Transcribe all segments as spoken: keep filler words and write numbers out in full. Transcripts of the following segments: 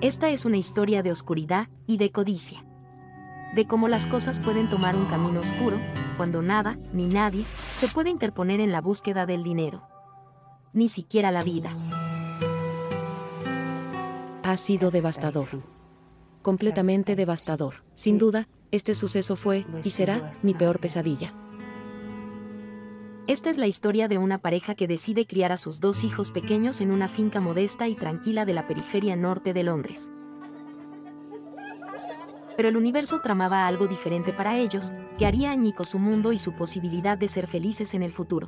Esta es una historia de oscuridad y de codicia. De cómo las cosas pueden tomar un camino oscuro, cuando nada, ni nadie, se puede interponer en la búsqueda del dinero. Ni siquiera la vida. Ha sido devastador. Completamente devastador. Sin duda, este suceso fue, y será, mi peor pesadilla. Esta es la historia de una pareja que decide criar a sus dos hijos pequeños en una finca modesta y tranquila de la periferia norte de Londres. Pero el universo tramaba algo diferente para ellos, que haría añicos su mundo y su posibilidad de ser felices en el futuro.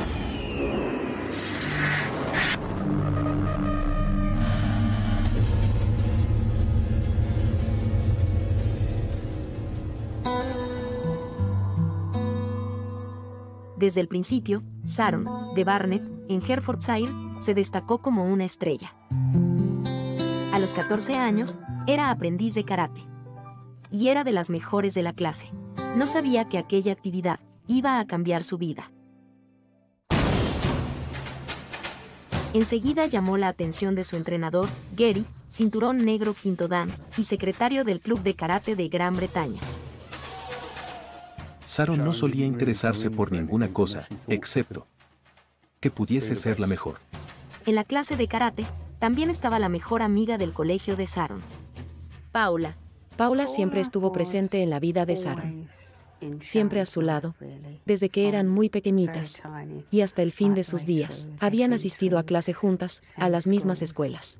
Desde el principio, Sharon, de Barnet, en Hertfordshire, se destacó como una estrella. A los catorce años, era aprendiz de karate. Y era de las mejores de la clase. No sabía que aquella actividad iba a cambiar su vida. Enseguida llamó la atención de su entrenador, Gary, cinturón negro quinto dan, y secretario del Club de Karate de Gran Bretaña. Sharon no solía interesarse por ninguna cosa, excepto que pudiese ser la mejor. En la clase de karate, también estaba la mejor amiga del colegio de Sharon, Paula. Paula siempre estuvo presente en la vida de Sharon. Siempre a su lado, desde que eran muy pequeñitas, y hasta el fin de sus días, habían asistido a clase juntas, a las mismas escuelas.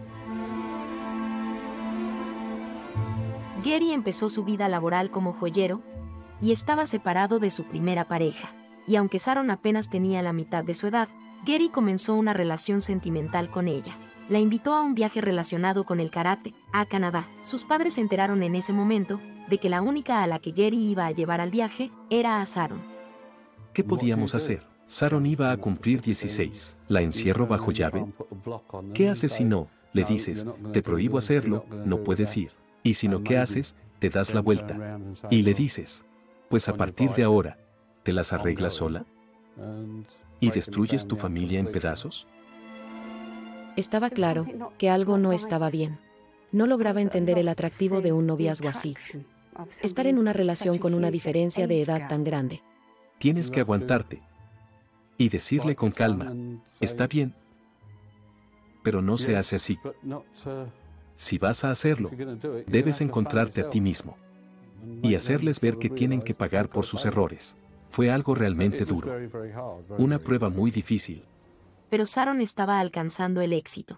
Gary empezó su vida laboral como joyero, y estaba separado de su primera pareja. Y aunque Sharon apenas tenía la mitad de su edad, Gary comenzó una relación sentimental con ella. La invitó a un viaje relacionado con el karate, a Canadá. Sus padres se enteraron en ese momento de que la única a la que Gary iba a llevar al viaje era a Sharon. ¿Qué podíamos hacer? Sharon iba a cumplir dieciséis. ¿La encierro bajo llave? ¿Qué haces si no? Le dices, te prohíbo hacerlo, no puedes ir. Y si no, ¿qué haces? Te das la vuelta. Y le dices, pues a partir de ahora, ¿te las arreglas sola? ¿Y destruyes tu familia en pedazos? Estaba claro que algo no estaba bien. No lograba entender el atractivo de un noviazgo así. Estar en una relación con una diferencia de edad tan grande. Tienes que aguantarte. Y decirle con calma, está bien, pero no se hace así. Si vas a hacerlo, debes encontrarte a ti mismo. Y hacerles ver que tienen que pagar por sus errores. Fue algo realmente duro. Una prueba muy difícil. Pero Sharon estaba alcanzando el éxito.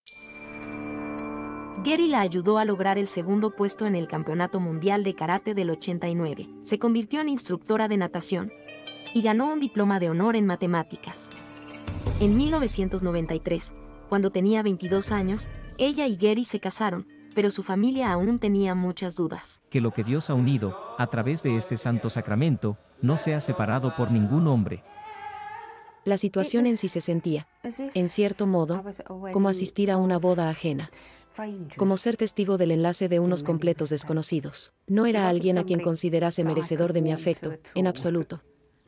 Gary la ayudó a lograr el segundo puesto en el Campeonato Mundial de Karate del ochenta y nueve. Se convirtió en instructora de natación y ganó un diploma de honor en matemáticas. En mil novecientos noventa y tres, cuando tenía veintidós años, ella y Gary se casaron, pero su familia aún tenía muchas dudas. Que lo que Dios ha unido, a través de este santo sacramento, no sea separado por ningún hombre. La situación en sí se sentía, en cierto modo, como asistir a una boda ajena. Como ser testigo del enlace de unos completos desconocidos. No era alguien a quien considerase merecedor de mi afecto, en absoluto.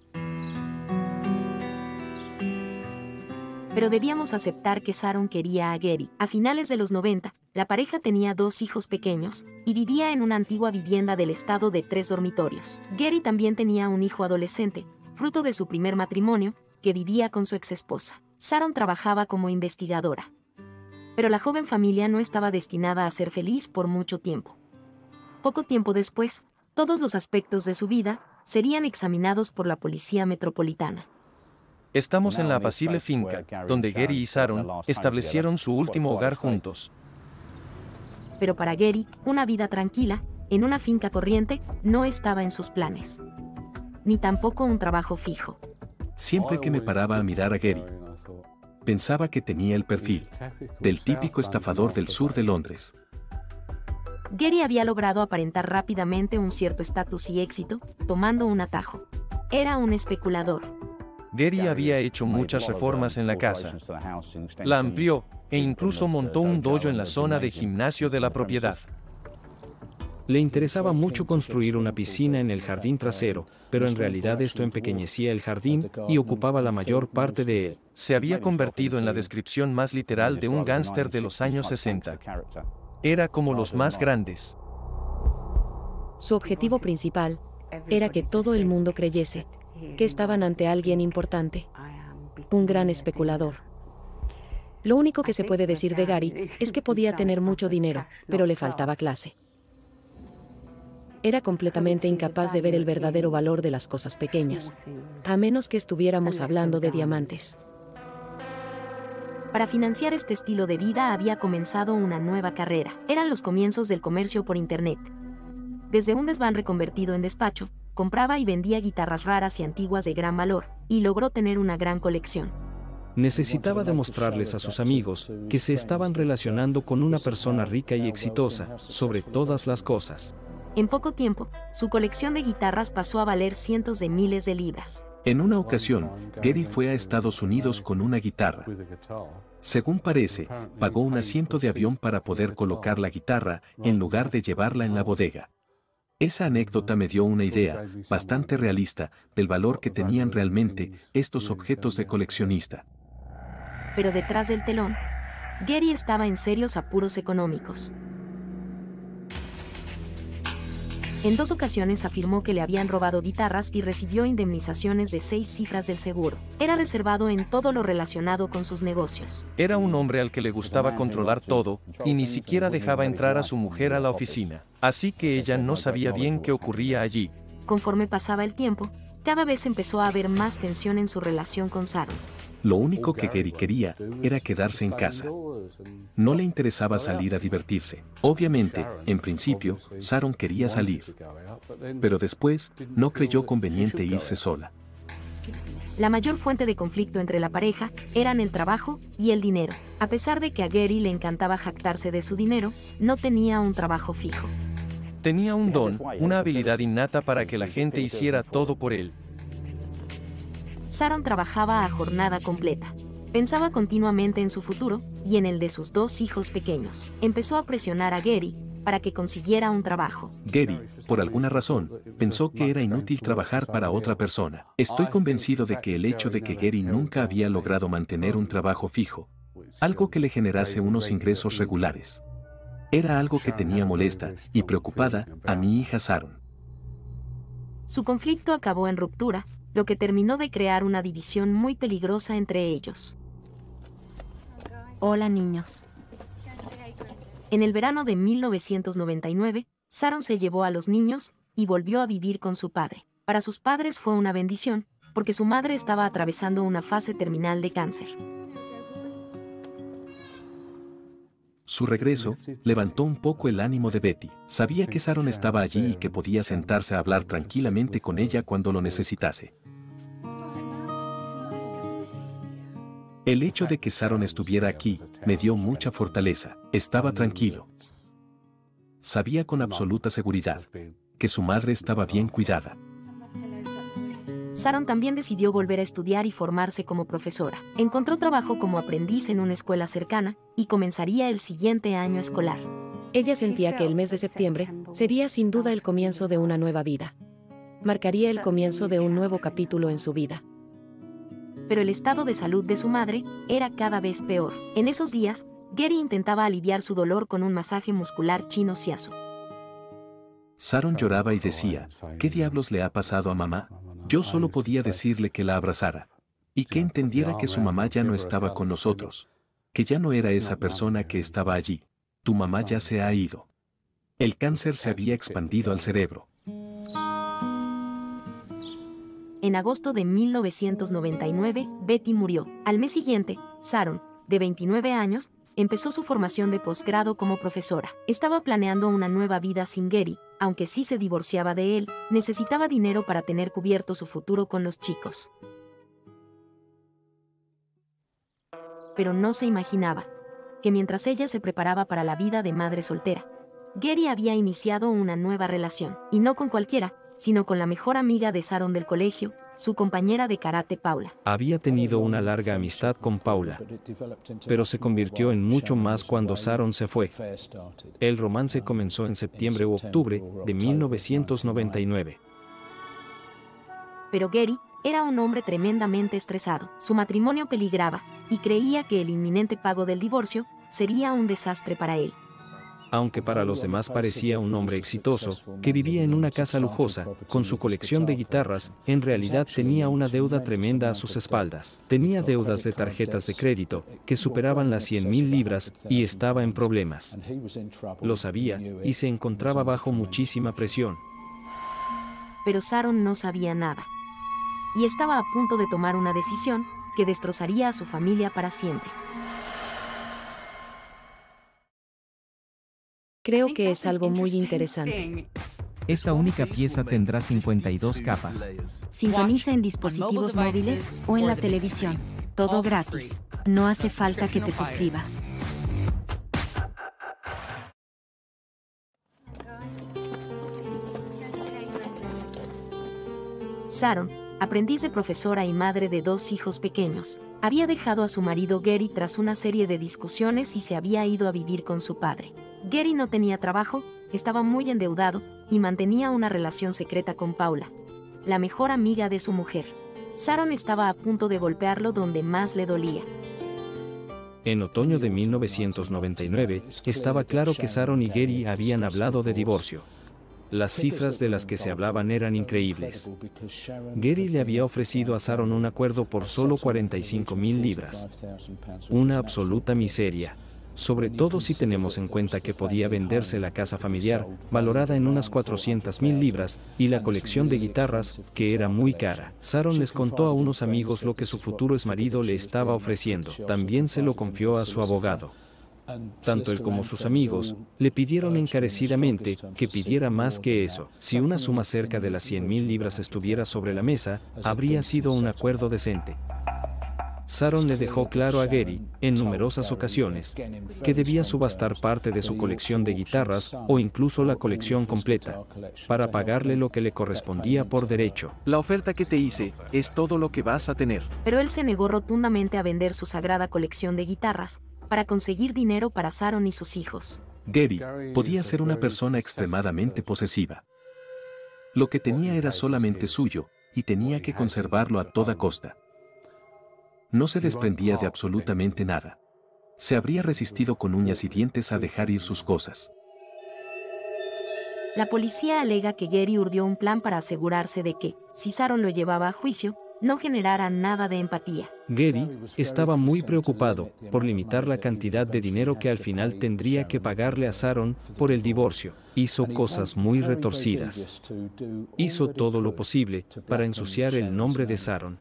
Pero debíamos aceptar que Sharon quería a Gary. A finales de los noventa, la pareja tenía dos hijos pequeños y vivía en una antigua vivienda del estado de tres dormitorios. Gary también tenía un hijo adolescente, fruto de su primer matrimonio, que vivía con su exesposa. Sharon trabajaba como investigadora. Pero la joven familia no estaba destinada a ser feliz por mucho tiempo. Poco tiempo después, todos los aspectos de su vida serían examinados por la policía metropolitana. Estamos en la apacible finca, donde Gary y Sharon establecieron su último hogar juntos. Pero para Gary, una vida tranquila, en una finca corriente, no estaba en sus planes. Ni tampoco un trabajo fijo. Siempre que me paraba a mirar a Gary, pensaba que tenía el perfil del típico estafador del sur de Londres. Gary había logrado aparentar rápidamente un cierto estatus y éxito, tomando un atajo. Era un especulador. Gary había hecho muchas reformas en la casa. La amplió e incluso montó un dojo en la zona de gimnasio de la propiedad. Le interesaba mucho construir una piscina en el jardín trasero, pero en realidad esto empequeñecía el jardín y ocupaba la mayor parte de él. Se había convertido en la descripción más literal de un gángster de los años sesenta. Era como los más grandes. Su objetivo principal era que todo el mundo creyese que estaban ante alguien importante, un gran especulador. Lo único que se puede decir de Gary es que podía tener mucho dinero, pero le faltaba clase. Era completamente incapaz de ver el verdadero valor de las cosas pequeñas, a menos que estuviéramos hablando de diamantes. Para financiar este estilo de vida había comenzado una nueva carrera. Eran los comienzos del comercio por Internet. Desde un desván reconvertido en despacho, compraba y vendía guitarras raras y antiguas de gran valor, y logró tener una gran colección. Necesitaba demostrarles a sus amigos que se estaban relacionando con una persona rica y exitosa, sobre todas las cosas. En poco tiempo, su colección de guitarras pasó a valer cientos de miles de libras. En una ocasión, Gary fue a Estados Unidos con una guitarra. Según parece, pagó un asiento de avión para poder colocar la guitarra en lugar de llevarla en la bodega. Esa anécdota me dio una idea, bastante realista, del valor que tenían realmente estos objetos de coleccionista. Pero detrás del telón, Gary estaba en serios apuros económicos. En dos ocasiones afirmó que le habían robado guitarras y recibió indemnizaciones de seis cifras del seguro. Era reservado en todo lo relacionado con sus negocios. Era un hombre al que le gustaba controlar todo y ni siquiera dejaba entrar a su mujer a la oficina. Así que ella no sabía bien qué ocurría allí. Conforme pasaba el tiempo, cada vez empezó a haber más tensión en su relación con Sharon. Lo único que Gary quería era quedarse en casa. No le interesaba salir a divertirse. Obviamente, en principio, Sharon quería salir. Pero después, no creyó conveniente irse sola. La mayor fuente de conflicto entre la pareja eran el trabajo y el dinero. A pesar de que a Gary le encantaba jactarse de su dinero, no tenía un trabajo fijo. Tenía un don, una habilidad innata para que la gente hiciera todo por él. Sharon trabajaba a jornada completa. Pensaba continuamente en su futuro y en el de sus dos hijos pequeños. Empezó a presionar a Gary para que consiguiera un trabajo. Gary, por alguna razón, pensó que era inútil trabajar para otra persona. Estoy convencido de que el hecho de que Gary nunca había logrado mantener un trabajo fijo, algo que le generase unos ingresos regulares, era algo que tenía molesta y preocupada a mi hija Sharon. Su conflicto acabó en ruptura, lo que terminó de crear una división muy peligrosa entre ellos. Hola, niños. En el verano de mil novecientos noventa y nueve, Sharon se llevó a los niños y volvió a vivir con su padre. Para sus padres fue una bendición, porque su madre estaba atravesando una fase terminal de cáncer. Su regreso levantó un poco el ánimo de Betty. Sabía que Sharon estaba allí y que podía sentarse a hablar tranquilamente con ella cuando lo necesitase. El hecho de que Sharon estuviera aquí me dio mucha fortaleza. Estaba tranquilo. Sabía con absoluta seguridad que su madre estaba bien cuidada. Sharon también decidió volver a estudiar y formarse como profesora. Encontró trabajo como aprendiz en una escuela cercana y comenzaría el siguiente año escolar. Ella sentía que el mes de septiembre sería sin duda el comienzo de una nueva vida. Marcaría el comienzo de un nuevo capítulo en su vida. Pero el estado de salud de su madre era cada vez peor. En esos días, Gary intentaba aliviar su dolor con un masaje muscular chino shiatsu. Sharon lloraba y decía, ¿qué diablos le ha pasado a mamá? Yo solo podía decirle que la abrazara y que entendiera que su mamá ya no estaba con nosotros, que ya no era esa persona que estaba allí. Tu mamá ya se ha ido. El cáncer se había expandido al cerebro. En agosto de mil novecientos noventa y nueve, Betty murió. Al mes siguiente, Sharon, de veintinueve años, empezó su formación de posgrado como profesora. Estaba planeando una nueva vida sin Gary, aunque sí se divorciaba de él, necesitaba dinero para tener cubierto su futuro con los chicos. Pero no se imaginaba que mientras ella se preparaba para la vida de madre soltera, Gary había iniciado una nueva relación, y no con cualquiera, sino con la mejor amiga de Sharon del colegio, su compañera de karate Paula. Había tenido una larga amistad con Paula, pero se convirtió en mucho más cuando Sharon se fue. El romance comenzó en septiembre u octubre de mil novecientos noventa y nueve. Pero Gary era un hombre tremendamente estresado. Su matrimonio peligraba, y creía que el inminente pago del divorcio sería un desastre para él. Aunque para los demás parecía un hombre exitoso, que vivía en una casa lujosa, con su colección de guitarras, en realidad tenía una deuda tremenda a sus espaldas. Tenía deudas de tarjetas de crédito, que superaban las cien mil libras, y estaba en problemas. Lo sabía, y se encontraba bajo muchísima presión. Pero Sharon no sabía nada. Y estaba a punto de tomar una decisión que destrozaría a su familia para siempre. Creo que es algo muy interesante. Esta única pieza tendrá cincuenta y dos capas. Sintoniza en dispositivos móviles o en la televisión. Todo gratis. No hace falta que te suscribas. Sharon, aprendiz de profesora y madre de dos hijos pequeños, había dejado a su marido Gary tras una serie de discusiones y se había ido a vivir con su padre. Gary no tenía trabajo, estaba muy endeudado y mantenía una relación secreta con Paula, la mejor amiga de su mujer. Sharon estaba a punto de golpearlo donde más le dolía. En otoño de mil novecientos noventa y nueve, estaba claro que Sharon y Gary habían hablado de divorcio. Las cifras de las que se hablaban eran increíbles. Gary le había ofrecido a Sharon un acuerdo por solo cuarenta y cinco mil libras. Una absoluta miseria. Sobre todo si tenemos en cuenta que podía venderse la casa familiar, valorada en unas cuatrocientas mil libras, y la colección de guitarras, que era muy cara. Sharon les contó a unos amigos lo que su futuro exmarido le estaba ofreciendo. También se lo confió a su abogado. Tanto él como sus amigos le pidieron encarecidamente que pidiera más que eso. Si una suma cerca de las cien mil libras estuviera sobre la mesa, habría sido un acuerdo decente. Sharon le dejó claro a Gary, en numerosas ocasiones, que debía subastar parte de su colección de guitarras o incluso la colección completa, para pagarle lo que le correspondía por derecho. La oferta que te hice es todo lo que vas a tener. Pero él se negó rotundamente a vender su sagrada colección de guitarras para conseguir dinero para Sharon y sus hijos. Gary podía ser una persona extremadamente posesiva. Lo que tenía era solamente suyo, y tenía que conservarlo a toda costa. No se desprendía de absolutamente nada. Se habría resistido con uñas y dientes a dejar ir sus cosas. La policía alega que Gary urdió un plan para asegurarse de que, si Sharon lo llevaba a juicio, no generara nada de empatía. Gary estaba muy preocupado por limitar la cantidad de dinero que al final tendría que pagarle a Sharon por el divorcio. Hizo cosas muy retorcidas. Hizo todo lo posible para ensuciar el nombre de Sharon.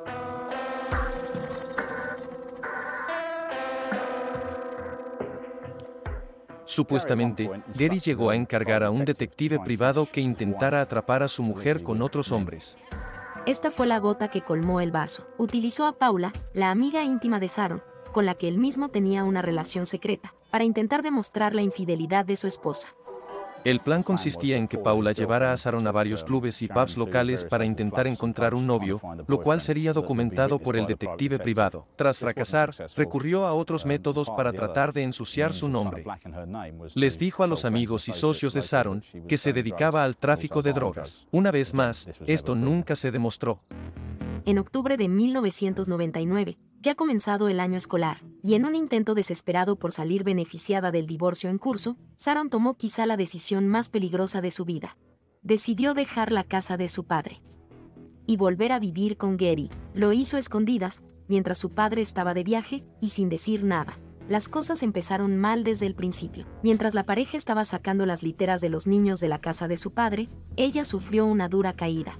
Supuestamente, Gary llegó a encargar a un detective privado que intentara atrapar a su mujer con otros hombres. Esta fue la gota que colmó el vaso. Utilizó a Paula, la amiga íntima de Sharon, con la que él mismo tenía una relación secreta, para intentar demostrar la infidelidad de su esposa. El plan consistía en que Paula llevara a Sharon a varios clubes y pubs locales para intentar encontrar un novio, lo cual sería documentado por el detective privado. Tras fracasar, recurrió a otros métodos para tratar de ensuciar su nombre. Les dijo a los amigos y socios de Sharon que se dedicaba al tráfico de drogas. Una vez más, esto nunca se demostró. En octubre de mil novecientos noventa y nueve, ya comenzado el año escolar, y en un intento desesperado por salir beneficiada del divorcio en curso, Sharon tomó quizá la decisión más peligrosa de su vida. Decidió dejar la casa de su padre y volver a vivir con Gary. Lo hizo a escondidas, mientras su padre estaba de viaje, y sin decir nada. Las cosas empezaron mal desde el principio. Mientras la pareja estaba sacando las literas de los niños de la casa de su padre, ella sufrió una dura caída.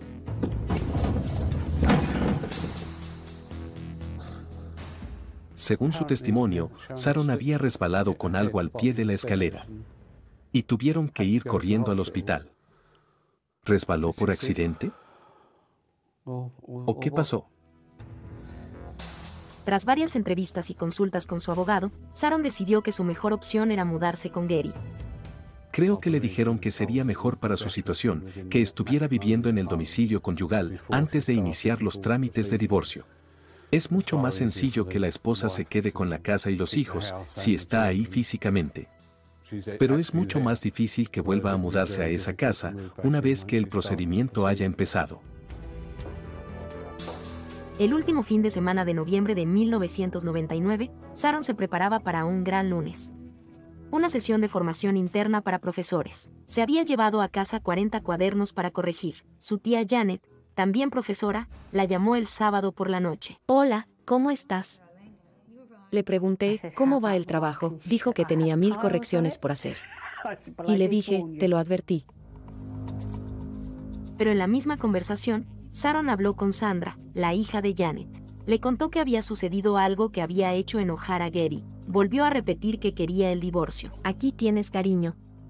Según su testimonio, Sharon había resbalado con algo al pie de la escalera y tuvieron que ir corriendo al hospital. ¿Resbaló por accidente? ¿O qué pasó? Tras varias entrevistas y consultas con su abogado, Sharon decidió que su mejor opción era mudarse con Gary. Creo que le dijeron que sería mejor para su situación que estuviera viviendo en el domicilio conyugal antes de iniciar los trámites de divorcio. Es mucho más sencillo que la esposa se quede con la casa y los hijos, si está ahí físicamente. Pero es mucho más difícil que vuelva a mudarse a esa casa una vez que el procedimiento haya empezado. El último fin de semana de noviembre de mil novecientos noventa y nueve, Sharon se preparaba para un gran lunes. una sesión de formación interna para profesores. Se había llevado a casa cuarenta cuadernos para corregir. Su tía Janet, también profesora, la llamó el sábado por la noche. Hola, ¿cómo estás? Le pregunté, ¿cómo va el trabajo? Dijo que tenía mil correcciones por hacer. Y le dije, te lo advertí. Pero en la misma conversación, Sharon habló con Sandra, la hija de Janet. Le contó que había sucedido algo que había hecho enojar a Gary. Volvió a repetir que quería el divorcio. Aquí tienes cariño.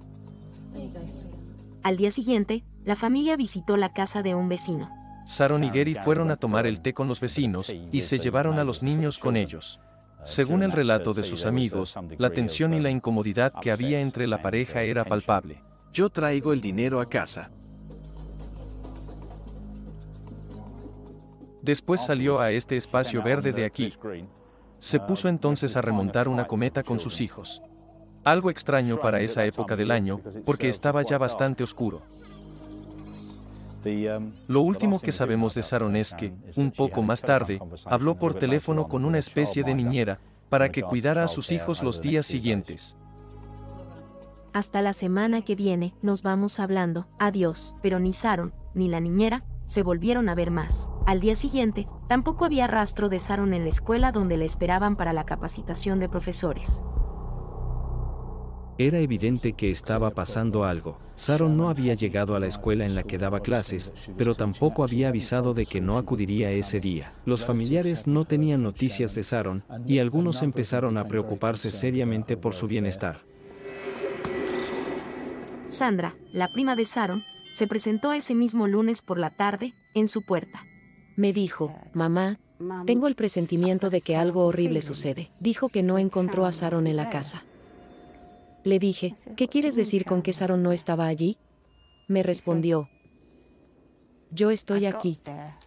Al día siguiente, la familia visitó la casa de un vecino. Sharon y Gary fueron a tomar el té con los vecinos y se llevaron a los niños con ellos. Según el relato de sus amigos, la tensión y la incomodidad que había entre la pareja era palpable. Yo traigo el dinero a casa. Después salió a este espacio verde de aquí. Se puso entonces a remontar una cometa con sus hijos. Algo extraño para esa época del año, porque estaba ya bastante oscuro. Lo último que sabemos de Sharon es que, un poco más tarde, habló por teléfono con una especie de niñera para que cuidara a sus hijos los días siguientes. Hasta la semana que viene, nos vamos hablando. Adiós. Pero ni Sharon, ni la niñera, se volvieron a ver más. Al día siguiente, tampoco había rastro de Sharon en la escuela donde le esperaban para la capacitación de profesores. Era evidente que estaba pasando algo. Sharon no había llegado a la escuela en la que daba clases, pero tampoco había avisado de que no acudiría ese día. Los familiares no tenían noticias de Sharon, y algunos empezaron a preocuparse seriamente por su bienestar. Sandra, la prima de Sharon, se presentó ese mismo lunes por la tarde, en su puerta. Me dijo, mamá, tengo el presentimiento de que algo horrible sucede. Dijo que no encontró a Sharon en la casa. Le dije, ¿qué quieres decir con que Sharon no estaba allí? Me respondió, yo estoy aquí,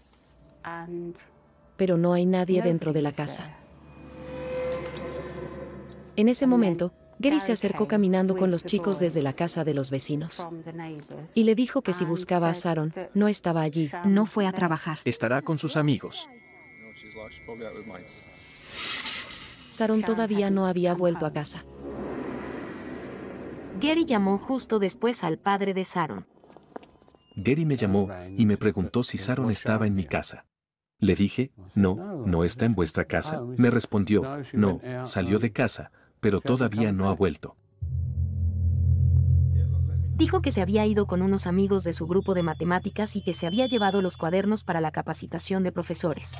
pero no hay nadie dentro de la casa. En ese momento, Gary se acercó caminando con los chicos desde la casa de los vecinos. Y le dijo que si buscaba a Sharon, no estaba allí. No fue a trabajar. Estará con sus amigos. Sharon todavía no había vuelto a casa. Gary llamó justo después al padre de Sharon. Gary me llamó y me preguntó si Sharon estaba en mi casa. Le dije, no, no está en vuestra casa. Me respondió, no, salió de casa, pero todavía no ha vuelto. Dijo que se había ido con unos amigos de su grupo de matemáticas y que se había llevado los cuadernos para la capacitación de profesores.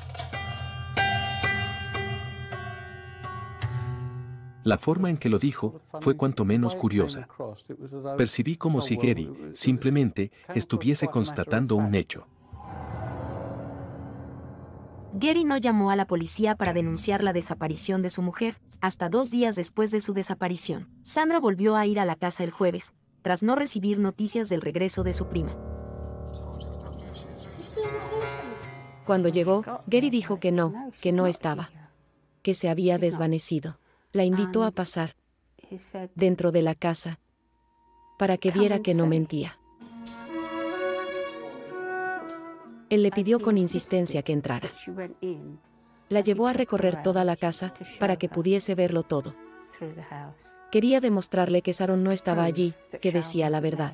La forma en que lo dijo fue cuanto menos curiosa. Percibí como si Gary simplemente estuviese constatando un hecho. Gary no llamó a la policía para denunciar la desaparición de su mujer, hasta dos días después de su desaparición. Sandra volvió a ir a la casa el jueves, tras no recibir noticias del regreso de su prima. Cuando llegó, Gary dijo que no, que no estaba, que se había desvanecido. La invitó a pasar dentro de la casa para que viera que no mentía. Él le pidió con insistencia que entrara. La llevó a recorrer toda la casa para que pudiese verlo todo. Quería demostrarle que Sharon no estaba allí, que decía la verdad.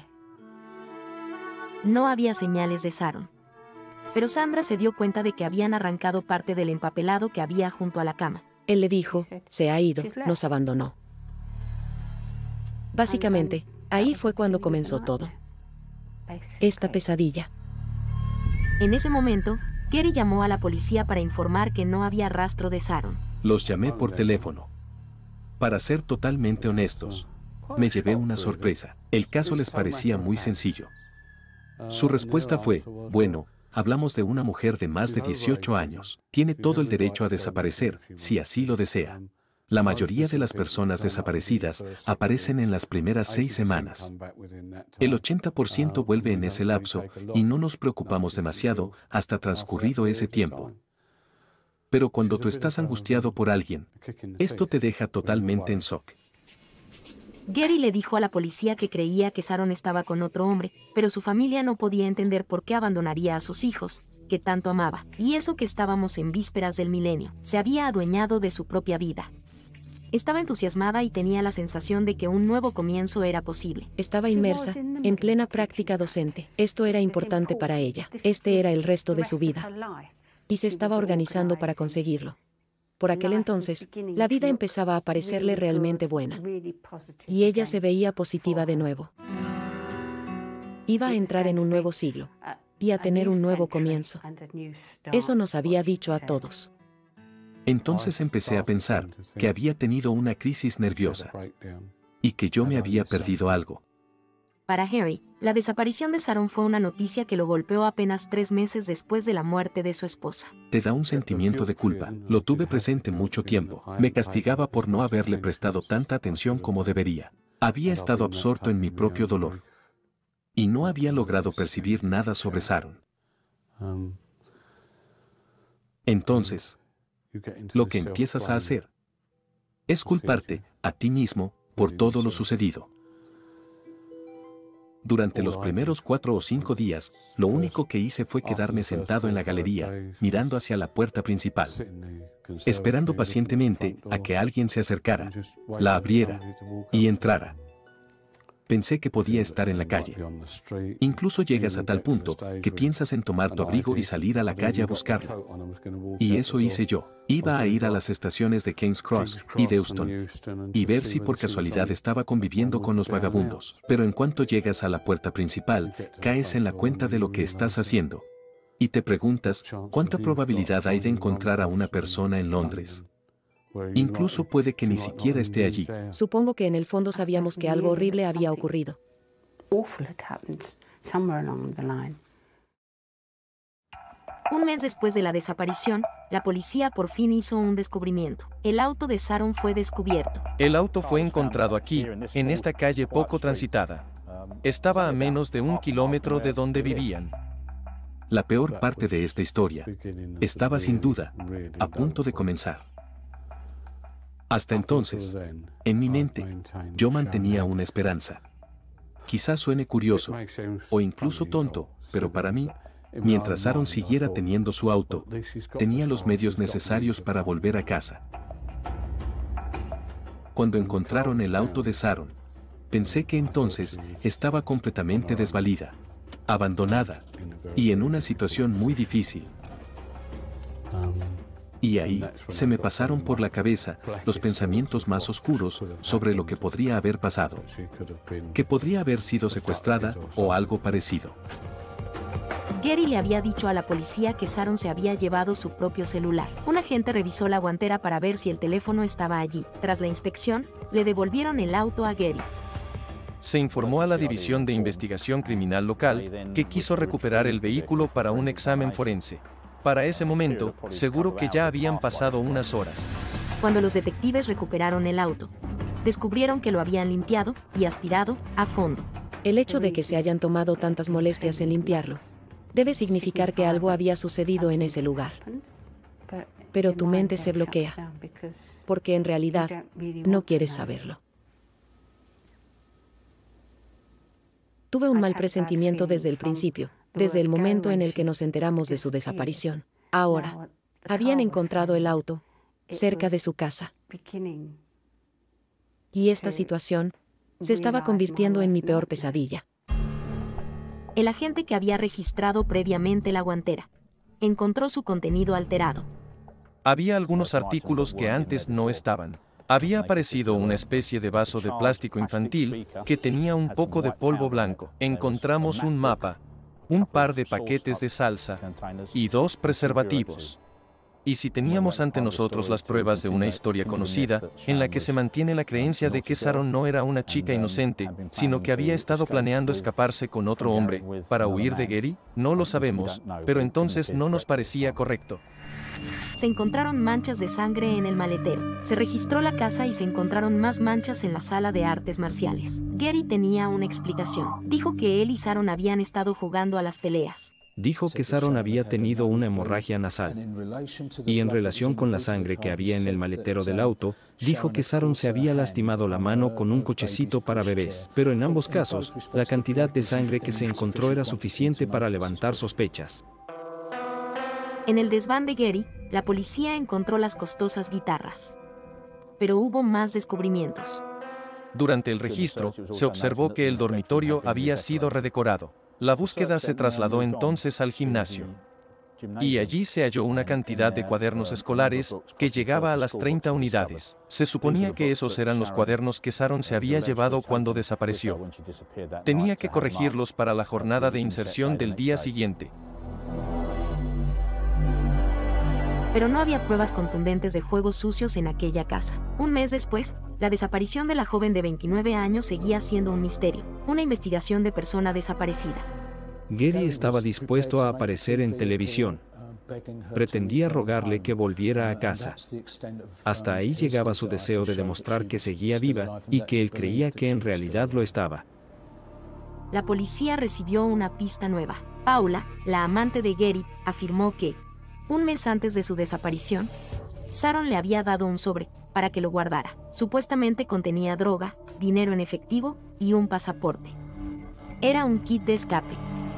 No había señales de Sharon. Pero Sandra se dio cuenta de que habían arrancado parte del empapelado que había junto a la cama. Él le dijo, se ha ido, nos abandonó. Básicamente, ahí fue cuando comenzó todo. Esta pesadilla. En ese momento, Gary llamó a la policía para informar que no había rastro de Sharon. Los llamé por teléfono. Para ser totalmente honestos, me llevé una sorpresa. El caso les parecía muy sencillo. Su respuesta fue, bueno, hablamos de una mujer de más de dieciocho años. Tiene todo el derecho a desaparecer, si así lo desea. La mayoría de las personas desaparecidas aparecen en las primeras seis semanas. El ochenta por ciento vuelve en ese lapso y no nos preocupamos demasiado hasta transcurrido ese tiempo. Pero cuando tú estás angustiado por alguien, esto te deja totalmente en shock. Gary le dijo a la policía que creía que Sharon estaba con otro hombre, pero su familia no podía entender por qué abandonaría a sus hijos, que tanto amaba. Y eso que estábamos en vísperas del milenio, se había adueñado de su propia vida. Estaba entusiasmada y tenía la sensación de que un nuevo comienzo era posible. Estaba inmersa en plena práctica docente. Esto era importante para ella. Este era el resto de su vida. Y se estaba organizando para conseguirlo. Por aquel entonces, la vida empezaba a parecerle realmente buena. Y ella se veía positiva de nuevo. Iba a entrar en un nuevo siglo y a tener un nuevo comienzo. Eso nos había dicho a todos. Entonces empecé a pensar que había tenido una crisis nerviosa y que yo me había perdido algo. Para Harry, la desaparición de Sharon fue una noticia que lo golpeó apenas tres meses después de la muerte de su esposa. Te da un sentimiento de culpa. Lo tuve presente mucho tiempo. Me castigaba por no haberle prestado tanta atención como debería. Había estado absorto en mi propio dolor y no había logrado percibir nada sobre Sharon. Entonces, lo que empiezas a hacer es culparte a ti mismo por todo lo sucedido. Durante los primeros cuatro o cinco días, lo único que hice fue quedarme sentado en la galería, mirando hacia la puerta principal, esperando pacientemente a que alguien se acercara, la abriera y entrara. Pensé que podía estar en la calle. Incluso llegas a tal punto que piensas en tomar tu abrigo y salir a la calle a buscarlo. Y eso hice yo. Iba a ir a las estaciones de King's Cross y de Euston y ver si por casualidad estaba conviviendo con los vagabundos. Pero en cuanto llegas a la puerta principal, caes en la cuenta de lo que estás haciendo. Y te preguntas, ¿cuánta probabilidad hay de encontrar a una persona en Londres? Incluso puede que ni siquiera esté allí. Supongo que en el fondo sabíamos que algo horrible había ocurrido. Un mes después de la desaparición, la policía por fin hizo un descubrimiento. El auto de Sharon fue descubierto. El auto fue encontrado aquí, en esta calle poco transitada. Estaba a menos de un kilómetro de donde vivían. La peor parte de esta historia estaba sin duda a punto de comenzar. Hasta entonces, en mi mente, yo mantenía una esperanza. Quizás suene curioso, o incluso tonto, pero para mí, mientras Sharon siguiera teniendo su auto, tenía los medios necesarios para volver a casa. Cuando encontraron el auto de Sharon, pensé que entonces estaba completamente desvalida, abandonada, y en una situación muy difícil. Y ahí, se me pasaron por la cabeza los pensamientos más oscuros sobre lo que podría haber pasado. Que podría haber sido secuestrada o algo parecido. Gary le había dicho a la policía que Sharon se había llevado su propio celular. Un agente revisó la guantera para ver si el teléfono estaba allí. Tras la inspección, le devolvieron el auto a Gary. Se informó a la División de Investigación Criminal local que quiso recuperar el vehículo para un examen forense. Para ese momento, seguro que ya habían pasado unas horas. Cuando los detectives recuperaron el auto, descubrieron que lo habían limpiado y aspirado a fondo. El hecho de que se hayan tomado tantas molestias en limpiarlo debe significar que algo había sucedido en ese lugar. Pero tu mente se bloquea, porque en realidad no quieres saberlo. Tuve un mal presentimiento desde el principio, desde el momento en el que nos enteramos de su desaparición. Ahora, habían encontrado el auto cerca de su casa. Y esta situación se estaba convirtiendo en mi peor pesadilla. El agente que había registrado previamente la guantera encontró su contenido alterado. Había algunos artículos que antes no estaban. Había aparecido una especie de vaso de plástico infantil que tenía un poco de polvo blanco. Encontramos un mapa, un par de paquetes de salsa y dos preservativos. Y si teníamos ante nosotros las pruebas de una historia conocida, en la que se mantiene la creencia de que Sharon no era una chica inocente, sino que había estado planeando escaparse con otro hombre para huir de Gary, no lo sabemos, pero entonces no nos parecía correcto. Se encontraron manchas de sangre en el maletero. Se registró la casa y se encontraron más manchas en la sala de artes marciales. Gary tenía una explicación. Dijo que él y Sharon habían estado jugando a las peleas. Dijo que Sharon había tenido una hemorragia nasal. Y en relación con la sangre que había en el maletero del auto, dijo que Sharon se había lastimado la mano con un cochecito para bebés. Pero en ambos casos, la cantidad de sangre que se encontró era suficiente para levantar sospechas. En el desván de Gary, la policía encontró las costosas guitarras. pero hubo más descubrimientos. Durante el registro, se observó que el dormitorio había sido redecorado. La búsqueda se trasladó entonces al gimnasio. Y allí se halló una cantidad de cuadernos escolares que llegaba a las treinta unidades. Se suponía que esos eran los cuadernos que Sharon se había llevado cuando desapareció. Tenía que corregirlos para la jornada de inserción del día siguiente. Pero no había pruebas contundentes de juegos sucios en aquella casa. Un mes después, la desaparición de la joven de veintinueve años seguía siendo un misterio, una investigación de persona desaparecida. Gary estaba dispuesto a aparecer en televisión. Pretendía rogarle que volviera a casa. Hasta ahí llegaba su deseo de demostrar que seguía viva y que él creía que en realidad lo estaba. La policía recibió una pista nueva. Paula, la amante de Gary, afirmó que, un mes antes de su desaparición, Sharon le había dado un sobre para que lo guardara. Supuestamente contenía droga, dinero en efectivo y un pasaporte. Era un kit de escape.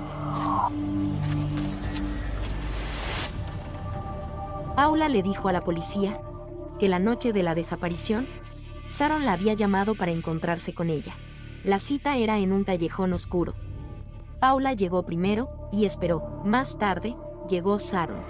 Paula le dijo a la policía que la noche de la desaparición, Sharon la había llamado para encontrarse con ella. La cita era en un callejón oscuro. Paula llegó primero y esperó. Más tarde, llegó Sharon.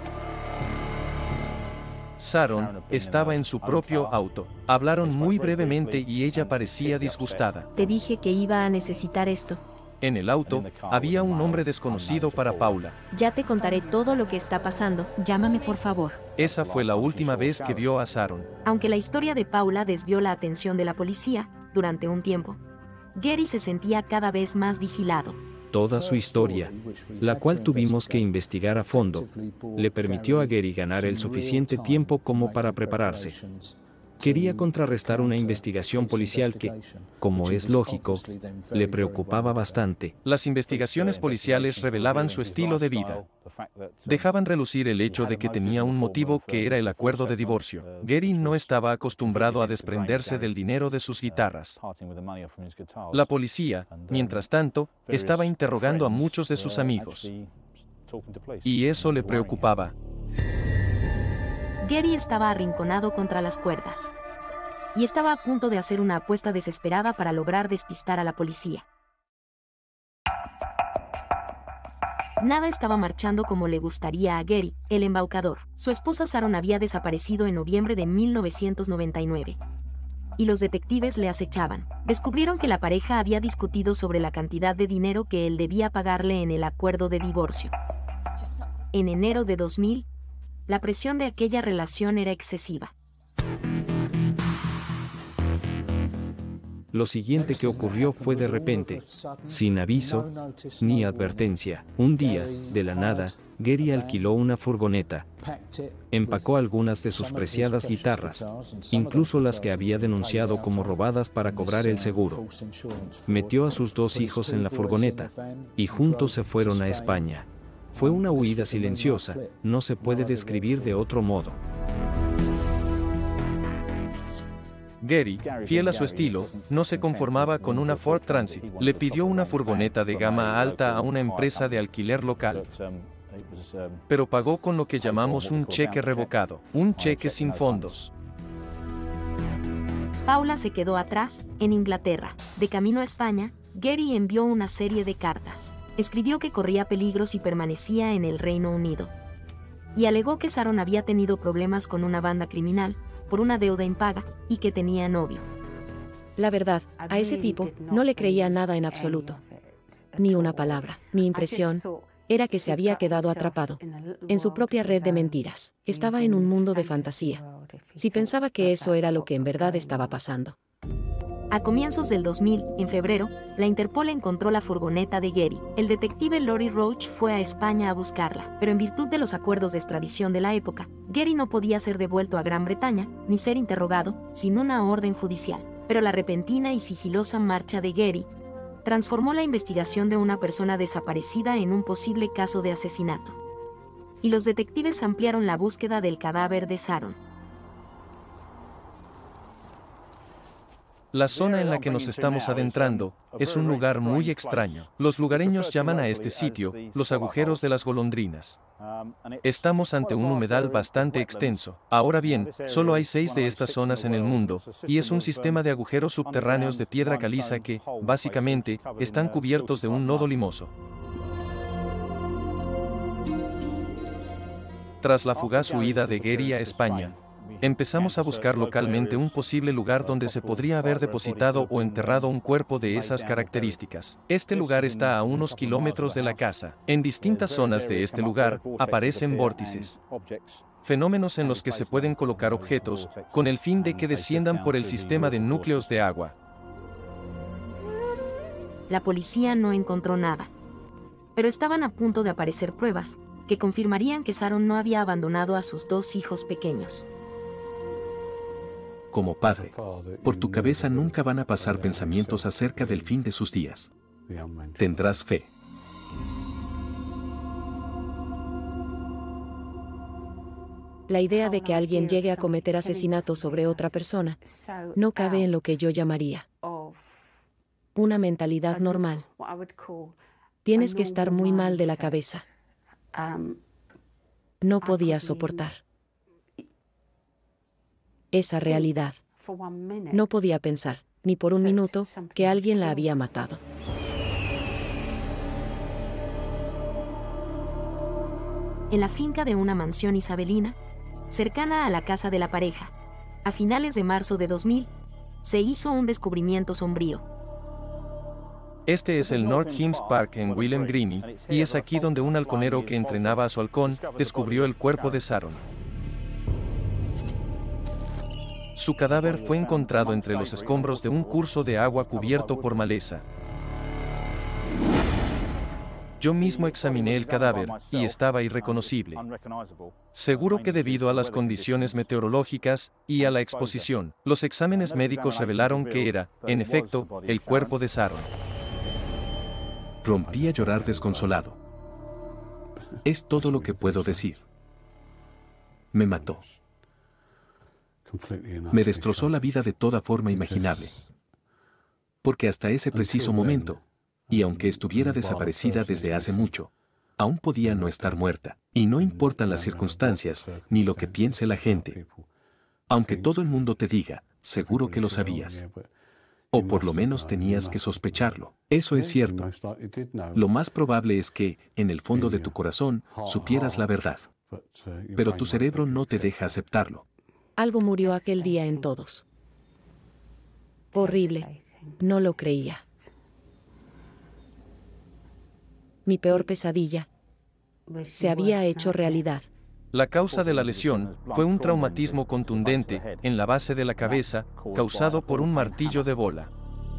Sharon estaba en su propio auto. Hablaron muy brevemente y ella parecía disgustada. Te dije que iba a necesitar esto. En el auto, había un hombre desconocido para Paula. Ya te contaré todo lo que está pasando. Llámame por favor. Esa fue la última vez que vio a Sharon. Aunque la historia de Paula desvió la atención de la policía durante un tiempo, Gary se sentía cada vez más vigilado. Toda su historia, la cual tuvimos que investigar a fondo, le permitió a Gary ganar el suficiente tiempo como para prepararse. Quería contrarrestar una investigación policial que, como es lógico, le preocupaba bastante. Las investigaciones policiales revelaban su estilo de vida. Dejaban relucir el hecho de que tenía un motivo que era el acuerdo de divorcio. Gary no estaba acostumbrado a desprenderse del dinero de sus guitarras. La policía, mientras tanto, estaba interrogando a muchos de sus amigos. Y eso le preocupaba. Gary estaba arrinconado contra las cuerdas. Y estaba a punto de hacer una apuesta desesperada para lograr despistar a la policía. Nada estaba marchando como le gustaría a Gary, el embaucador. Su esposa Sharon había desaparecido en noviembre de mil novecientos noventa y nueve. Y los detectives le acechaban. Descubrieron que la pareja había discutido sobre la cantidad de dinero que él debía pagarle en el acuerdo de divorcio. En enero de dos mil, la presión de aquella relación era excesiva. Lo siguiente que ocurrió fue de repente, sin aviso ni advertencia. Un día, de la nada, Gary alquiló una furgoneta. Empacó algunas de sus preciadas guitarras, incluso las que había denunciado como robadas para cobrar el seguro. Metió a sus dos hijos en la furgoneta y juntos se fueron a España. Fue una huida silenciosa, no se puede describir de otro modo. Gary, fiel a su estilo, no se conformaba con una Ford Transit. Le pidió una furgoneta de gama alta a una empresa de alquiler local. Pero pagó con lo que llamamos un cheque revocado, un cheque sin fondos. Paula se quedó atrás, en Inglaterra. De camino a España, Gary envió una serie de cartas. Escribió que corría peligro si permanecía en el Reino Unido. Y alegó que Sharon había tenido problemas con una banda criminal, por una deuda impaga, y que tenía novio. La verdad, a ese tipo no le creía nada en absoluto. Ni una palabra. Mi impresión era que se había quedado atrapado en su propia red de mentiras. Estaba en un mundo de fantasía. Si pensaba que eso era lo que en verdad estaba pasando. A comienzos del dos mil, en febrero, la Interpol encontró la furgoneta de Gary. El detective Laurie Roach fue a España a buscarla, pero en virtud de los acuerdos de extradición de la época, Gary no podía ser devuelto a Gran Bretaña, ni ser interrogado, sin una orden judicial. Pero la repentina y sigilosa marcha de Gary transformó la investigación de una persona desaparecida en un posible caso de asesinato. Y los detectives ampliaron la búsqueda del cadáver de Sharon. La zona en la que nos estamos adentrando es un lugar muy extraño. Los lugareños llaman a este sitio los agujeros de las golondrinas. Estamos ante un humedal bastante extenso. Ahora bien, solo hay seis de estas zonas en el mundo, y es un sistema de agujeros subterráneos de piedra caliza que, básicamente, están cubiertos de un lodo limoso. Tras la fugaz huida de Gary a España, empezamos a buscar localmente un posible lugar donde se podría haber depositado o enterrado un cuerpo de esas características. Este lugar está a unos kilómetros de la casa. En distintas zonas de este lugar aparecen vórtices, fenómenos en los que se pueden colocar objetos con el fin de que desciendan por el sistema de núcleos de agua. La policía no encontró nada, pero estaban a punto de aparecer pruebas que confirmarían que Sharon no había abandonado a sus dos hijos pequeños. Como padre, por tu cabeza nunca van a pasar pensamientos acerca del fin de sus días. Tendrás fe. La idea de que alguien llegue a cometer asesinato sobre otra persona no cabe en lo que yo llamaría una mentalidad normal. Tienes que estar muy mal de la cabeza. No podía soportar esa realidad. No podía pensar, ni por un minuto, que alguien la había matado. En la finca de una mansión isabelina, cercana a la casa de la pareja, a finales de marzo de dos mil, se hizo un descubrimiento sombrío. Este es el North Hims Park en Willem Greene, y es aquí donde un halconero que entrenaba a su halcón descubrió el cuerpo de Sharon. Su cadáver fue encontrado entre los escombros de un curso de agua cubierto por maleza. Yo mismo examiné el cadáver, y estaba irreconocible. Seguro que debido a las condiciones meteorológicas y a la exposición, los exámenes médicos revelaron que era, en efecto, el cuerpo de Sharon. Rompí a llorar desconsolado. Es todo lo que puedo decir. Me mató. Me destrozó la vida de toda forma imaginable. Porque hasta ese preciso momento, y aunque estuviera desaparecida desde hace mucho, aún podía no estar muerta. Y no importan las circunstancias, ni lo que piense la gente. Aunque todo el mundo te diga, seguro que lo sabías. O por lo menos tenías que sospecharlo. Eso es cierto. Lo más probable es que, en el fondo de tu corazón, supieras la verdad. Pero tu cerebro no te deja aceptarlo. Algo murió aquel día en todos. Horrible. No lo creía. Mi peor pesadilla se había hecho realidad. La causa de la lesión fue un traumatismo contundente en la base de la cabeza, causado por un martillo de bola.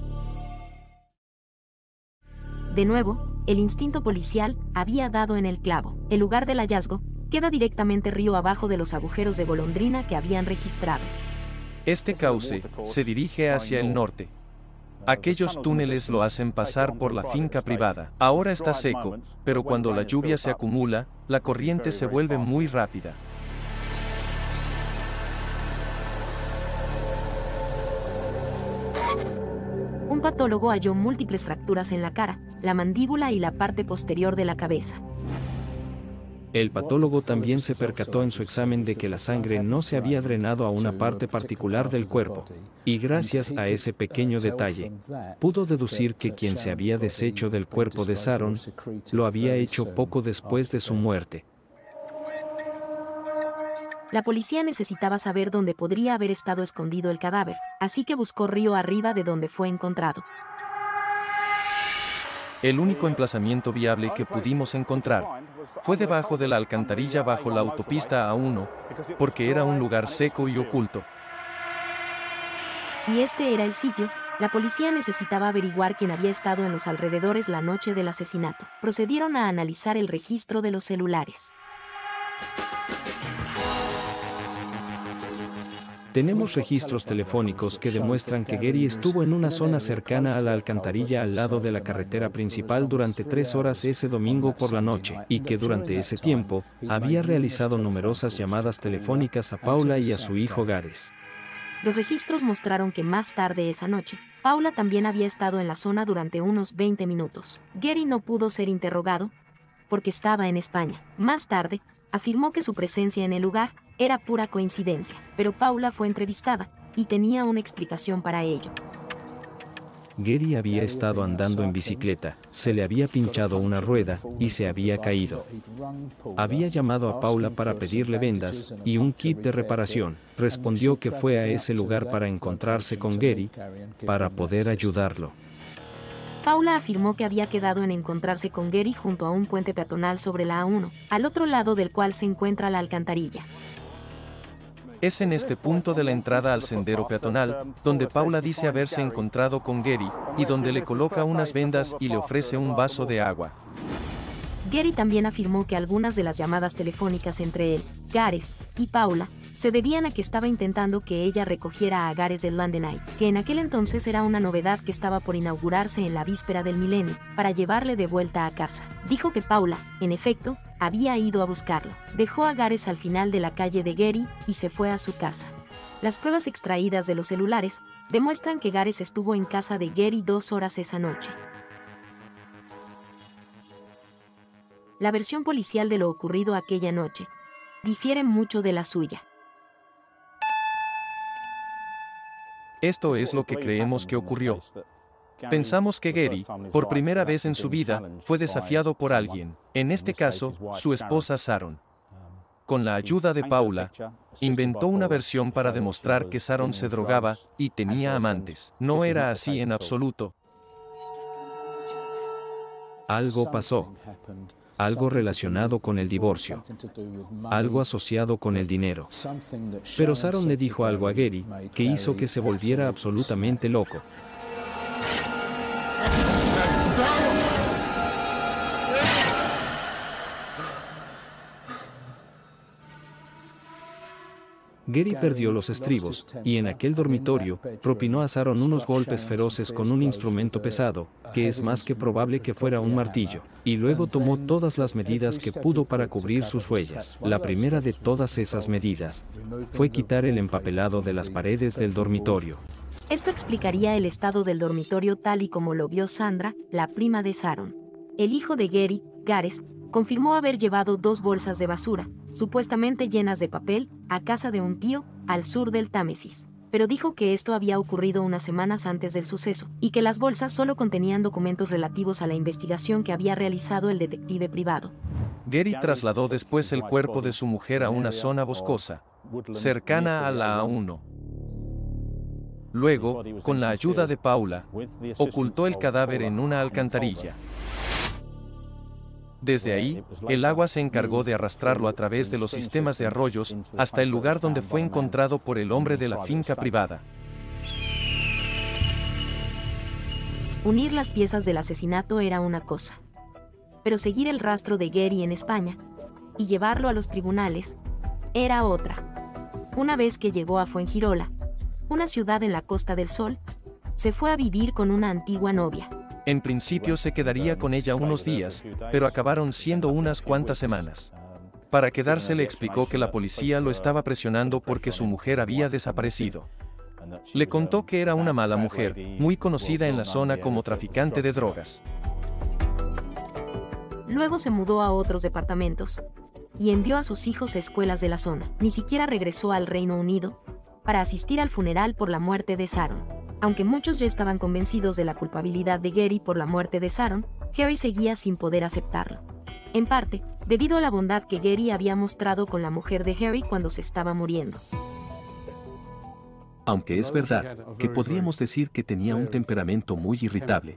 De nuevo, el instinto policial había dado en el clavo. El lugar del hallazgo queda directamente río abajo de los agujeros de golondrina que habían registrado. Este cauce se dirige hacia el norte. Aquellos túneles lo hacen pasar por la finca privada. Ahora está seco, pero cuando la lluvia se acumula, la corriente se vuelve muy rápida. Un patólogo halló múltiples fracturas en la cara, la mandíbula y la parte posterior de la cabeza. El patólogo también se percató en su examen de que la sangre no se había drenado a una parte particular del cuerpo, y gracias a ese pequeño detalle, pudo deducir que quien se había deshecho del cuerpo de Sharon lo había hecho poco después de su muerte. La policía necesitaba saber dónde podría haber estado escondido el cadáver, así que buscó río arriba de donde fue encontrado. El único emplazamiento viable que pudimos encontrar fue debajo de la alcantarilla bajo la autopista A uno, porque era un lugar seco y oculto. Si este era el sitio, la policía necesitaba averiguar quién había estado en los alrededores la noche del asesinato. Procedieron a analizar el registro de los celulares. Tenemos registros telefónicos que demuestran que Gary estuvo en una zona cercana a la alcantarilla al lado de la carretera principal durante tres horas ese domingo por la noche, y que durante ese tiempo había realizado numerosas llamadas telefónicas a Paula y a su hijo Gareth. Los registros mostraron que más tarde esa noche, Paula también había estado en la zona durante unos veinte minutos. Gary no pudo ser interrogado porque estaba en España. Más tarde, afirmó que su presencia en el lugar era pura coincidencia, pero Paula fue entrevistada y tenía una explicación para ello. Gary había estado andando en bicicleta, se le había pinchado una rueda y se había caído. Había llamado a Paula para pedirle vendas y un kit de reparación. Respondió que fue a ese lugar para encontrarse con Gary, para poder ayudarlo. Paula afirmó que había quedado en encontrarse con Gary junto a un puente peatonal sobre la A uno, al otro lado del cual se encuentra la alcantarilla. Es en este punto de la entrada al sendero peatonal, donde Paula dice haberse encontrado con Gary, y donde le coloca unas vendas y le ofrece un vaso de agua. Gary también afirmó que algunas de las llamadas telefónicas entre él, Gares y Paula se debían a que estaba intentando que ella recogiera a Gares del London Eye, que en aquel entonces era una novedad que estaba por inaugurarse en la víspera del milenio, para llevarle de vuelta a casa. Dijo que Paula, en efecto, había ido a buscarlo. Dejó a Gares al final de la calle de Gary y se fue a su casa. Las pruebas extraídas de los celulares demuestran que Gares estuvo en casa de Gary dos horas esa noche. La versión policial de lo ocurrido aquella noche difiere mucho de la suya. Esto es lo que creemos que ocurrió. Pensamos que Gary, por primera vez en su vida, fue desafiado por alguien, en este caso, su esposa Sharon. Con la ayuda de Paula, inventó una versión para demostrar que Sharon se drogaba y tenía amantes. No era así en absoluto. Algo pasó. Algo relacionado con el divorcio. Algo asociado con el dinero. Pero Sharon le dijo algo a Gary que hizo que se volviera absolutamente loco. Gary perdió los estribos, y en aquel dormitorio, propinó a Sharon unos golpes feroces con un instrumento pesado, que es más que probable que fuera un martillo, y luego tomó todas las medidas que pudo para cubrir sus huellas. La primera de todas esas medidas fue quitar el empapelado de las paredes del dormitorio. Esto explicaría el estado del dormitorio tal y como lo vio Sandra, la prima de Sharon. El hijo de Gary, Gares, confirmó haber llevado dos bolsas de basura, supuestamente llenas de papel, a casa de un tío, al sur del Támesis. Pero dijo que esto había ocurrido unas semanas antes del suceso, y que las bolsas solo contenían documentos relativos a la investigación que había realizado el detective privado. Gary trasladó después el cuerpo de su mujer a una zona boscosa, cercana a la A uno. Luego, con la ayuda de Paula, ocultó el cadáver en una alcantarilla. Desde ahí, el agua se encargó de arrastrarlo a través de los sistemas de arroyos hasta el lugar donde fue encontrado por el hombre de la finca privada. Unir las piezas del asesinato era una cosa, pero seguir el rastro de Gary en España y llevarlo a los tribunales era otra. Una vez que llegó a Fuengirola, una ciudad en la Costa del Sol, se fue a vivir con una antigua novia. En principio se quedaría con ella unos días, pero acabaron siendo unas cuantas semanas. Para quedarse le explicó que la policía lo estaba presionando porque su mujer había desaparecido. Le contó que era una mala mujer, muy conocida en la zona como traficante de drogas. Luego se mudó a otros departamentos y envió a sus hijos a escuelas de la zona. Ni siquiera regresó al Reino Unido para asistir al funeral por la muerte de Sharon. Aunque muchos ya estaban convencidos de la culpabilidad de Gary por la muerte de Sharon, Gary seguía sin poder aceptarlo. En parte, debido a la bondad que Gary había mostrado con la mujer de Gary cuando se estaba muriendo. Aunque es verdad que podríamos decir que tenía un temperamento muy irritable.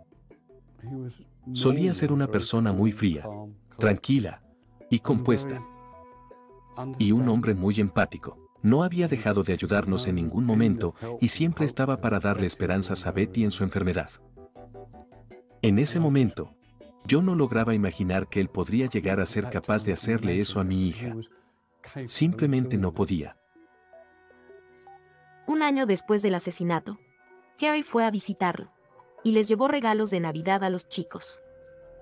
Solía ser una persona muy fría, tranquila y compuesta. Y un hombre muy empático. No había dejado de ayudarnos en ningún momento y siempre estaba para darle esperanzas a Betty en su enfermedad. En ese momento, yo no lograba imaginar que él podría llegar a ser capaz de hacerle eso a mi hija. Simplemente no podía. Un año después del asesinato, Gary fue a visitarlo y les llevó regalos de Navidad a los chicos.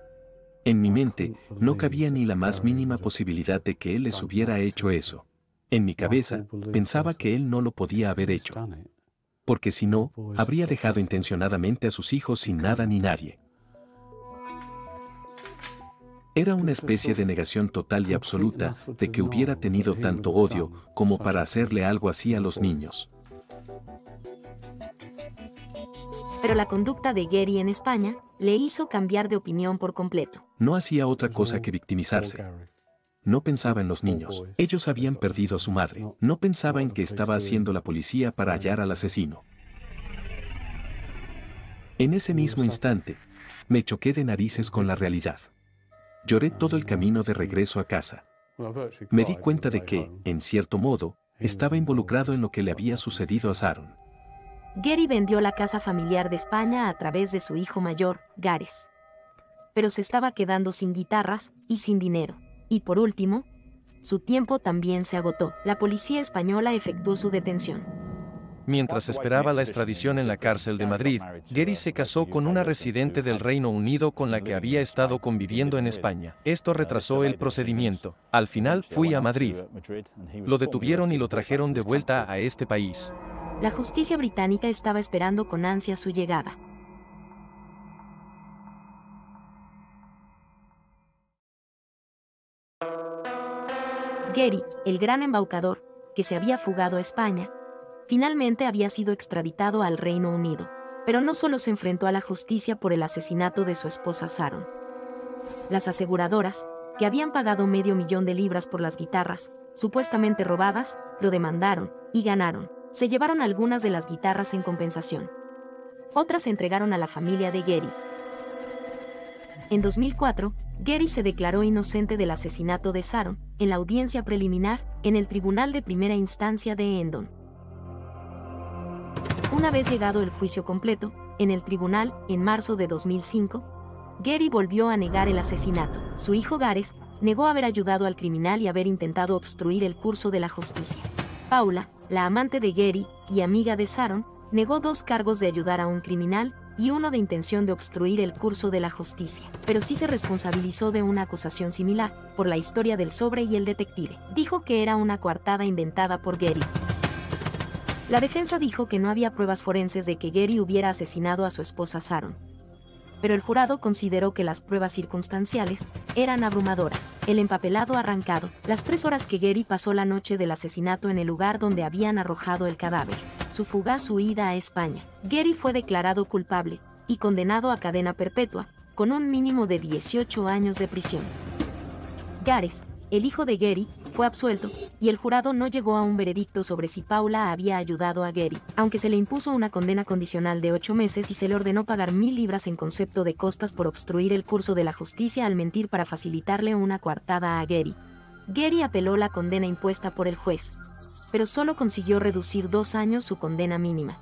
En mi mente, no cabía ni la más mínima posibilidad de que él les hubiera hecho eso. En mi cabeza, pensaba que él no lo podía haber hecho. Porque si no, habría dejado intencionadamente a sus hijos sin nada ni nadie. Era una especie de negación total y absoluta de que hubiera tenido tanto odio como para hacerle algo así a los niños. Pero la conducta de Gary en España le hizo cambiar de opinión por completo. No hacía otra cosa que victimizarse. No pensaba en los niños. Ellos habían perdido a su madre. No pensaba en qué estaba haciendo la policía para hallar al asesino. En ese mismo instante, me choqué de narices con la realidad. Lloré todo el camino de regreso a casa. Me di cuenta de que, en cierto modo, estaba involucrado en lo que le había sucedido a Sharon. Gary vendió la casa familiar de España a través de su hijo mayor, Gareth. Pero se estaba quedando sin guitarras y sin dinero. Y por último, su tiempo también se agotó. La policía española efectuó su detención. Mientras esperaba la extradición en la cárcel de Madrid, Gary se casó con una residente del Reino Unido con la que había estado conviviendo en España. Esto retrasó el procedimiento. Al final fui a Madrid. Lo detuvieron y lo trajeron de vuelta a este país. La justicia británica estaba esperando con ansia su llegada. Gary, el gran embaucador, que se había fugado a España, finalmente había sido extraditado al Reino Unido. Pero no solo se enfrentó a la justicia por el asesinato de su esposa Sharon. Las aseguradoras, que habían pagado medio millón de libras por las guitarras, supuestamente robadas, lo demandaron y ganaron. Se llevaron algunas de las guitarras en compensación. Otras se entregaron a la familia de Gary. En dos mil cuatro, Gary se declaró inocente del asesinato de Sharon, en la audiencia preliminar, en el Tribunal de Primera Instancia de Hendon. Una vez llegado el juicio completo, en el tribunal, en marzo de dos mil cinco, Gary volvió a negar el asesinato. Su hijo Gareth negó haber ayudado al criminal y haber intentado obstruir el curso de la justicia. Paula, la amante de Gary y amiga de Sharon, negó dos cargos de ayudar a un criminal y uno de intención de obstruir el curso de la justicia. Pero sí se responsabilizó de una acusación similar, por la historia del sobre y el detective. Dijo que era una coartada inventada por Gary. La defensa dijo que no había pruebas forenses de que Gary hubiera asesinado a su esposa Sharon. Pero el jurado consideró que las pruebas circunstanciales eran abrumadoras. El empapelado arrancado, las tres horas que Gary pasó la noche del asesinato en el lugar donde habían arrojado el cadáver, su fugaz huida a España. Gary fue declarado culpable y condenado a cadena perpetua, con un mínimo de dieciocho años de prisión. Gareth, el hijo de Gary, fue absuelto, y el jurado no llegó a un veredicto sobre si Paula había ayudado a Gary, aunque se le impuso una condena condicional de ocho meses y se le ordenó pagar mil libras en concepto de costas por obstruir el curso de la justicia al mentir para facilitarle una coartada a Gary. Gary apeló la condena impuesta por el juez, pero solo consiguió reducir dos años su condena mínima.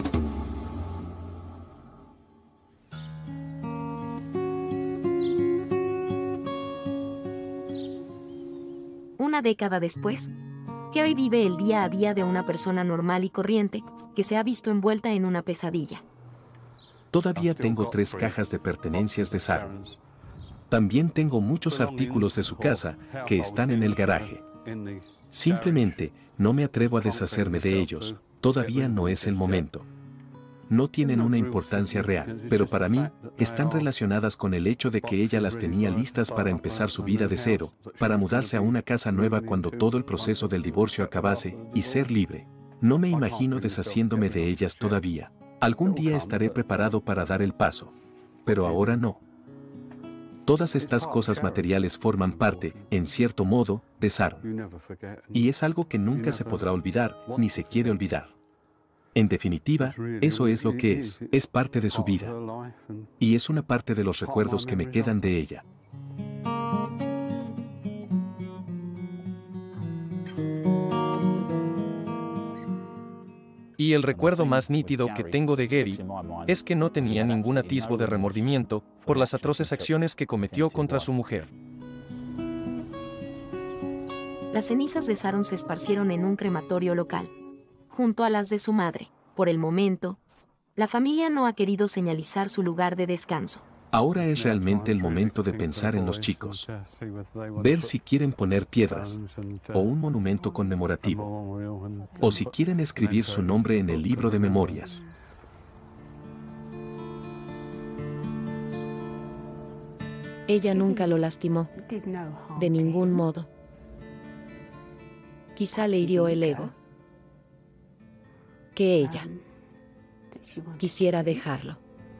Una década después, Gary vive el día a día de una persona normal y corriente, que se ha visto envuelta en una pesadilla. Todavía tengo tres cajas de pertenencias de Sharon. También tengo muchos artículos de su casa que están en el garaje. Simplemente, no me atrevo a deshacerme de ellos, todavía no es el momento. No tienen una importancia real, pero para mí, están relacionadas con el hecho de que ella las tenía listas para empezar su vida de cero, para mudarse a una casa nueva cuando todo el proceso del divorcio acabase, y ser libre. No me imagino deshaciéndome de ellas todavía. Algún día estaré preparado para dar el paso. Pero ahora no. Todas estas cosas materiales forman parte, en cierto modo, de Sharon. Y es algo que nunca se podrá olvidar, ni se quiere olvidar. En definitiva, eso es lo que es, es parte de su vida. Y es una parte de los recuerdos que me quedan de ella. Y el recuerdo más nítido que tengo de Gary es que no tenía ningún atisbo de remordimiento por las atroces acciones que cometió contra su mujer. Las cenizas de Sharon se esparcieron en un crematorio local, junto a las de su madre. Por el momento, la familia no ha querido señalizar su lugar de descanso. Ahora es realmente el momento de pensar en los chicos. Ver si quieren poner piedras, o un monumento conmemorativo, o si quieren escribir su nombre en el libro de memorias. Ella nunca lo lastimó, de ningún modo. Quizá le hirió el ego, que ella quisiera dejarlo.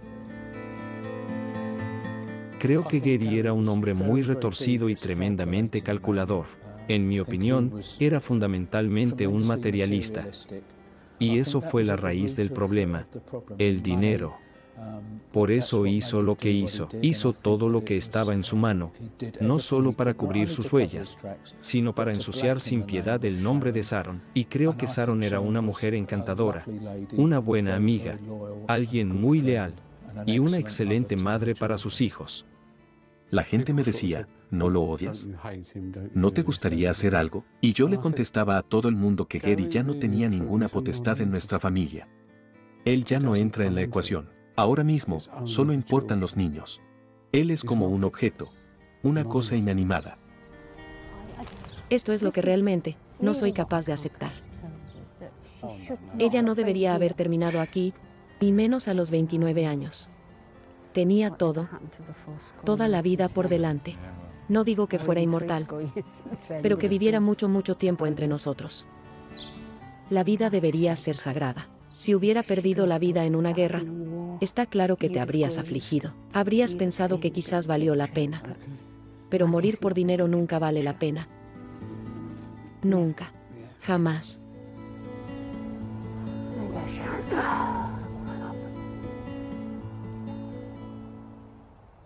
Creo que Gary era un hombre muy retorcido y tremendamente calculador. En mi opinión, era fundamentalmente un materialista. Y eso fue la raíz del problema, el dinero. Por eso hizo lo que hizo. Hizo todo lo que estaba en su mano, no solo para cubrir sus huellas, sino para ensuciar sin piedad el nombre de Sharon. Y creo que Sharon era una mujer encantadora, una buena amiga, alguien muy leal y una excelente madre para sus hijos. La gente me decía, ¿no lo odias? ¿No te gustaría hacer algo? Y yo le contestaba a todo el mundo que Gary ya no tenía ninguna potestad en nuestra familia. Él ya no entra en la ecuación. Ahora mismo, solo importan los niños. Él es como un objeto, una cosa inanimada. Esto es lo que realmente no soy capaz de aceptar. Ella no debería haber terminado aquí, y menos a los veintinueve años. Tenía todo, toda la vida por delante. No digo que fuera inmortal, pero que viviera mucho, mucho tiempo entre nosotros. La vida debería ser sagrada. Si hubiera perdido la vida en una guerra, está claro que te habrías afligido. Habrías pensado que quizás valió la pena. Pero morir por dinero nunca vale la pena. Nunca. Jamás.